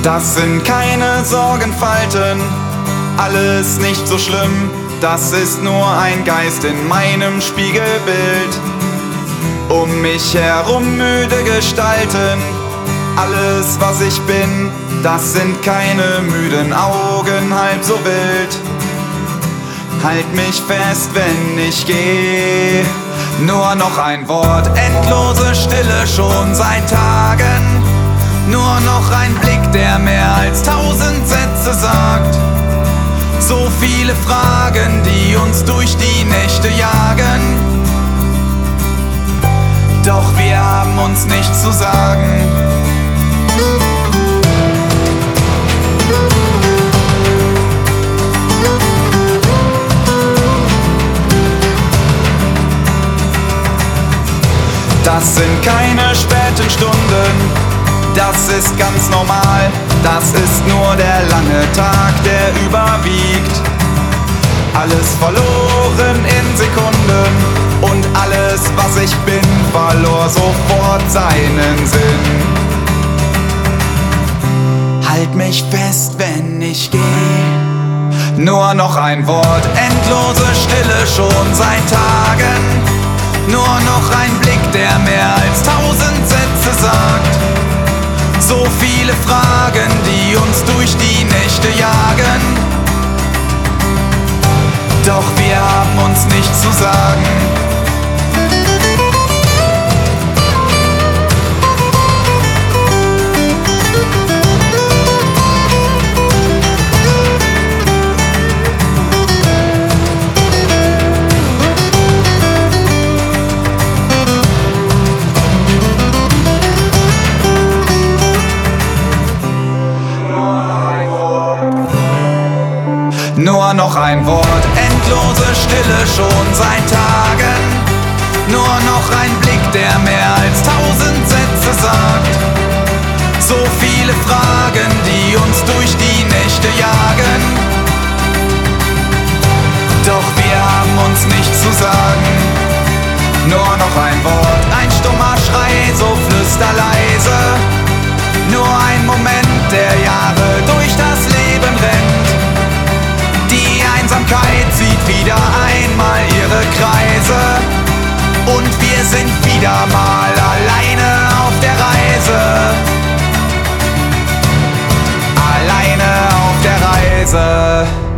Das sind keine Sorgenfalten, alles nicht so schlimm. Das ist nur ein Geist in meinem Spiegelbild. Um mich herum müde Gestalten, alles was ich bin, das sind keine müden Augen, halb so wild. Halt mich fest, wenn ich geh, nur noch ein Wort, endlose Stille schon seit Tagen. Nur noch ein Blick, der mehr als 1000 Sätze sagt. So viele Fragen, die uns durch die Nächte jagen. Doch wir haben uns nichts zu sagen. Das sind keine späten Stunden, das ist ganz normal. Das ist nur der lange Tag, der überwiegt. Alles verloren in Sekunden und alles, was ich bin, verlor sofort seinen Sinn. Halt mich fest, wenn ich geh, nur noch ein Wort, endlose Stille schon seit Tagen. Nur noch ein Blick, der mehr als 1000 Sätze sagt. So viele Fragen, die uns durch die Nächte jagen. Doch wir haben uns nichts zu sagen. Nur noch ein Wort, endlose Stille schon seit Tagen. Nur noch ein Blick, der mehr als 1000 Sätze sagt. So viele Fragen, die uns durch die Nächte jagen. Doch wir haben uns nichts zu sagen. Nur noch ein Wort, ein stummer Schrei, so flüsterleise. Nur ein Moment, der Jahre durch das Leben rennt. Die Einsamkeit zieht wieder einmal ihre Kreise und wir sind wieder mal alleine auf der Reise. Alleine auf der Reise.